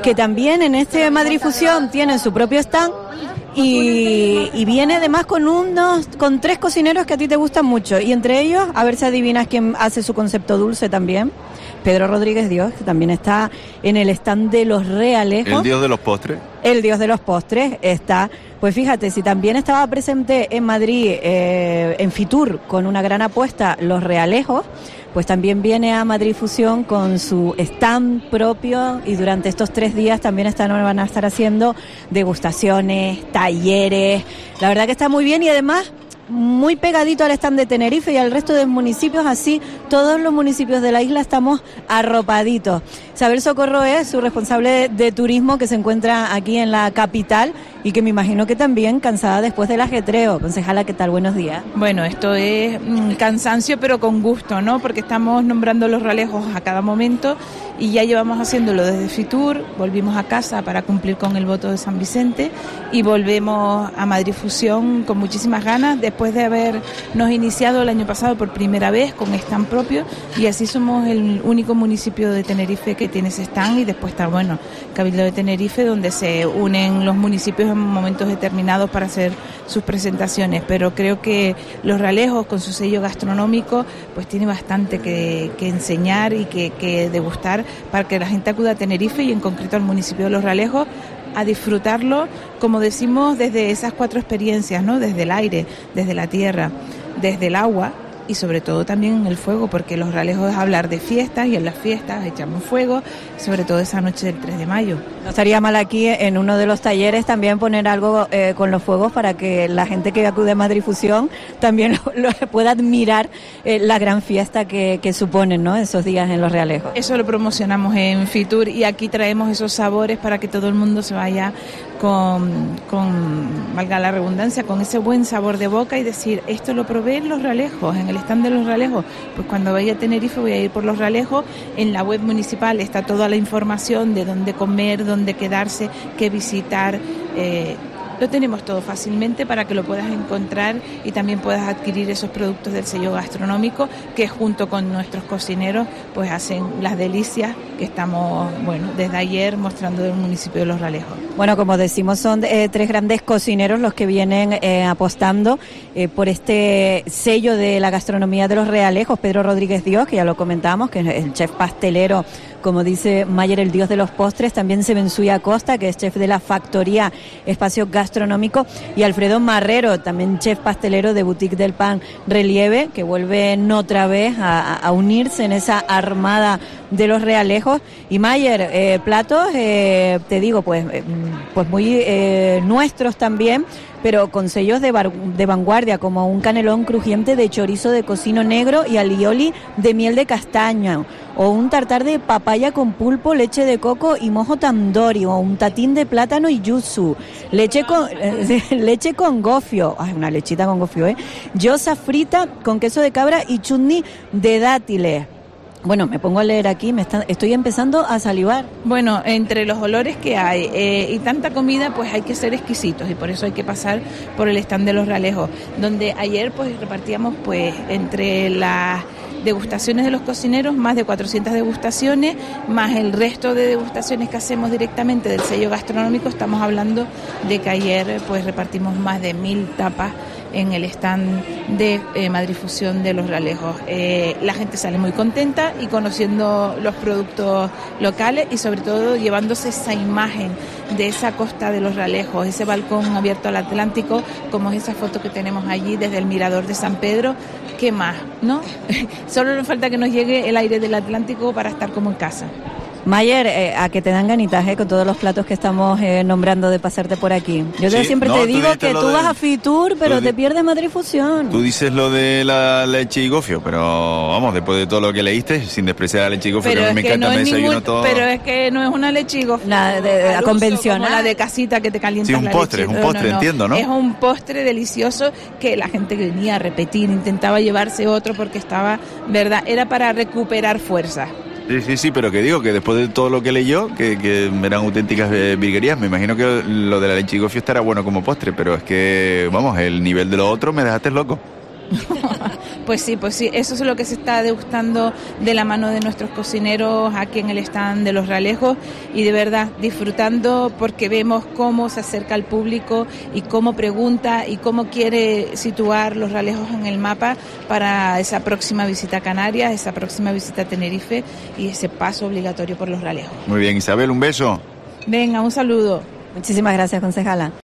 que también en este Madrid Fusión tienen su propio stand y viene además con 3 cocineros que a ti te gustan mucho, y entre ellos, a ver si adivinas quién hace su concepto dulce también, Pedro Rodríguez Dios, que también está en el stand de Los Realejos. El dios de los postres. El dios de los postres está, pues fíjate, si también estaba presente en Madrid, en Fitur, con una gran apuesta, Los Realejos, pues también viene a Madrid Fusión con su stand propio, y durante estos 3 días también van a estar haciendo degustaciones, talleres. La verdad que está muy bien, y además muy pegadito al stand de Tenerife y al resto de municipios, así todos los municipios de la isla estamos arropaditos. Isabel Socorro es su responsable de turismo, que se encuentra aquí en la capital y que me imagino que también cansada después del ajetreo. Concejala, ¿qué tal? Buenos días. Bueno, esto es cansancio, pero con gusto, ¿no? Porque estamos nombrando Los Realejos a cada momento y ya llevamos haciéndolo desde Fitur, volvimos a casa para cumplir con el voto de San Vicente y volvemos a Madrid Fusión con muchísimas ganas, después de habernos iniciado el año pasado por primera vez con stand propio, y así somos el único municipio de Tenerife que tiene ese stand, y después está, bueno, Cabildo de Tenerife, donde se unen los municipios en momentos determinados para hacer sus presentaciones, pero creo que Los Realejos, con su sello gastronómico, pues tiene bastante que enseñar y que degustar para que la gente acuda a Tenerife y en concreto al municipio de Los Realejos a disfrutarlo, como decimos, desde esas 4 experiencias, ¿no? Desde el aire, desde la tierra, desde el agua y sobre todo también en el fuego, porque Los Realejos es hablar de fiestas y en las fiestas echamos fuego, sobre todo esa noche del 3 de mayo. No estaría mal aquí en uno de los talleres también poner algo con los fuegos para que la gente que acude a Madrid Fusión también lo pueda admirar la gran fiesta que suponen, ¿no?, esos días en Los Realejos. Eso lo promocionamos en Fitur y aquí traemos esos sabores para que todo el mundo se vaya con valga la redundancia, con ese buen sabor de boca y decir, esto lo probé en Los Realejos, en el stand de Los Realejos. Pues cuando vaya a Tenerife voy a ir por Los Realejos. En la web municipal está toda la información de dónde comer, dónde quedarse, qué visitar. Lo tenemos todo fácilmente para que lo puedas encontrar y también puedas adquirir esos productos del sello gastronómico que junto con nuestros cocineros pues hacen las delicias que estamos, bueno, desde ayer mostrando del municipio de Los Realejos. Bueno, como decimos, son 3 grandes cocineros los que vienen apostando por este sello de la gastronomía de Los Realejos. Pedro Rodríguez Dios, que ya lo comentamos, que es el chef pastelero, como dice Mayer, el dios de los postres. También Sebensuya Acosta, que es chef de la factoría Espacio Gastronómico, y Alfredo Marrero, también chef pastelero de Boutique del Pan Relieve, que vuelven otra vez a unirse en esa armada de Los Realejos. Y Mayer, platos, te digo, pues muy nuestros también, pero con sellos de vanguardia, como un canelón crujiente de chorizo de cocino negro y alioli de miel de castaña, o un tartar de papaya con pulpo, leche de coco y mojo tandoori, o un tatín de plátano y yuzu, leche con gofio, una lechita con gofio, gyoza frita con queso de cabra y chutney de dátiles. Bueno, me pongo a leer aquí, estoy empezando a salivar. Bueno, entre los olores que hay y tanta comida, pues hay que ser exquisitos y por eso hay que pasar por el stand de Los Realejos, donde ayer pues repartíamos pues entre las degustaciones de los cocineros, más de 400 degustaciones, más el resto de degustaciones que hacemos directamente del sello gastronómico. Estamos hablando de que ayer pues repartimos más de 1000 tapas en el stand de Madrid Fusión de Los Realejos. La gente sale muy contenta y conociendo los productos locales y sobre todo llevándose esa imagen de esa costa de Los Realejos, ese balcón abierto al Atlántico, como es esa foto que tenemos allí desde el mirador de San Pedro. ¿Qué más, no? Solo nos falta que nos llegue el aire del Atlántico para estar como en casa. Mayer, a que te dan ganitas con todos los platos que estamos nombrando de pasarte por aquí. Yo siempre te digo que tú vas a Fitur, pero te pierdes Madrid Fusión. Tú dices lo de la leche y gofio, pero vamos, después de todo lo que leíste, sin despreciar la leche y gofio, que a mí me encanta, me desayuno todo. Pero es que no es una leche y gofio. Nada convencional. Como la de casita que te calientas la leche. Sí, un postre, entiendo, ¿no? Es un postre delicioso que la gente venía a repetir, intentaba llevarse otro porque estaba, ¿verdad? Era para recuperar fuerza. Sí, pero que digo que después de todo lo que leí yo, que eran auténticas virguerías, me imagino que lo de la leche y gofio estará bueno como postre, pero es que, vamos, el nivel de lo otro me dejaste loco. Pues sí, eso es lo que se está degustando de la mano de nuestros cocineros aquí en el stand de Los Realejos, y de verdad disfrutando porque vemos cómo se acerca al público y cómo pregunta y cómo quiere situar Los Realejos en el mapa para esa próxima visita a Canarias, esa próxima visita a Tenerife y ese paso obligatorio por Los Realejos. Muy bien, Isabel, un beso. Venga, un saludo. Muchísimas gracias, concejala.